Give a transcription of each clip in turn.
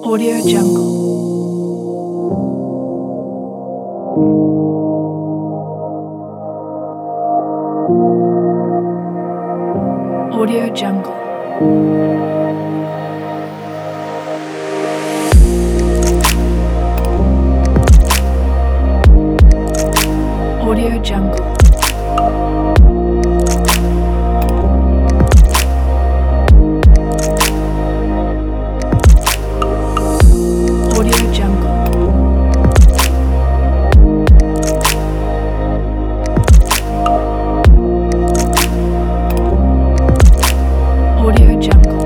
Audio Jungle. Audio Jungle. Audio Jungle. Audio Jungle. Audio Jungle.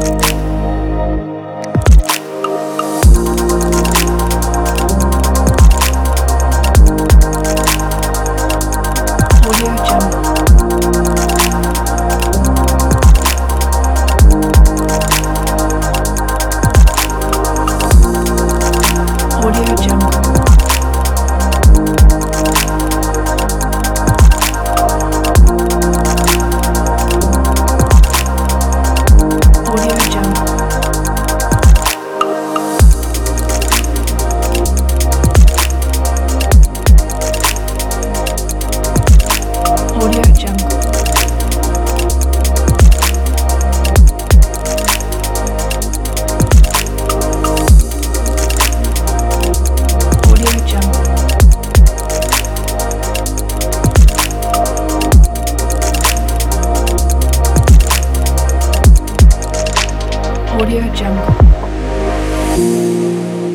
Audio Jungle. Audio Jungle. Audio Jungle. Audio Jungle. Audio Jungle. Audio Jungle.